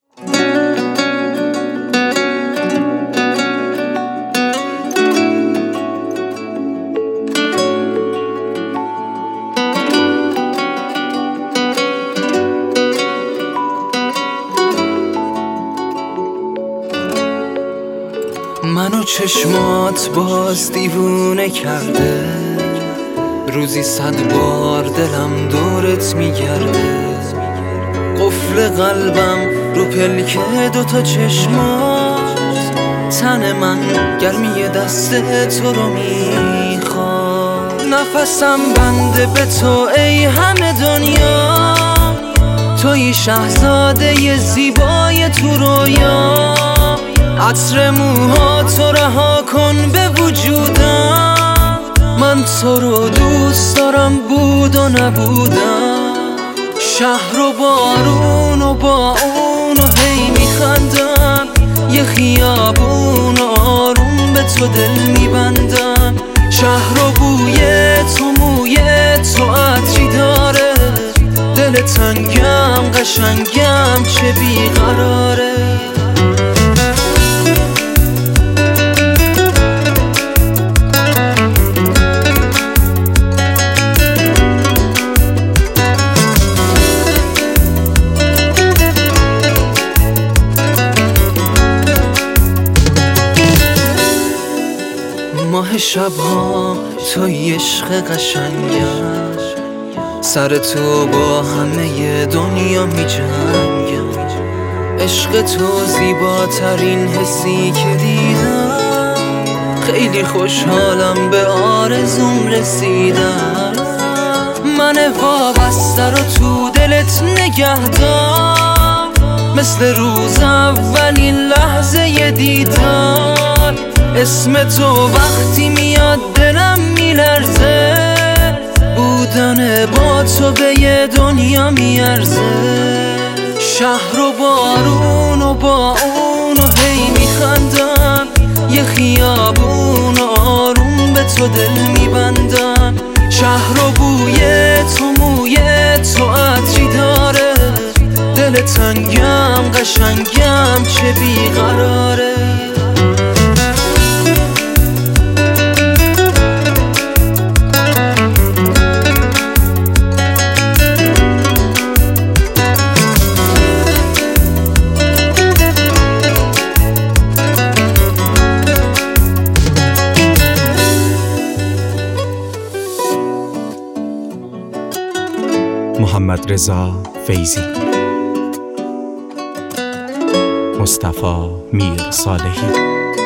منو چشمات باز دیوونه کرده، روزی 100 بار دلم دورت میگرده. قفل قلبم رو پلکه 2 چشمات، تن من گرمی دست تو رو میخواد. نفسم بنده به تو ای همه دنیا، توی شهزاده زیبای تو رویا. عطر موها تو رها کن به وجودم، من تو رو دوست دارم بود و نبودم. شهر و بارون و با اون و هی میخندم، یه خیابون آروم به تو دل میبندم. شهر و بوی تو موی تو عطری داره، دل تنگم قشنگم چه بیقراره. ماه شبها توی عشق قشنگم، سر تو با همه دنیا می جنگم. عشق تو زیباترین حسی که دیدم، خیلی خوشحالم به آرزوم رسیدم. من وابسته رو تو دلت نگه دار، مثل روز اولین لحظه دیدار. اسم تو وقتی میاد دلم میلرزه، بودن با تو به یه دنیا میارزه. شهر و بارون و با اون و هی میخندم، یه خیابون آروم به تو دل میبندم. شهر و بوی تو موی تو عطری داره، دل تنگم قشنگم چه بیقراره. محمدرضا فیضی، مصطفی میرصالحی.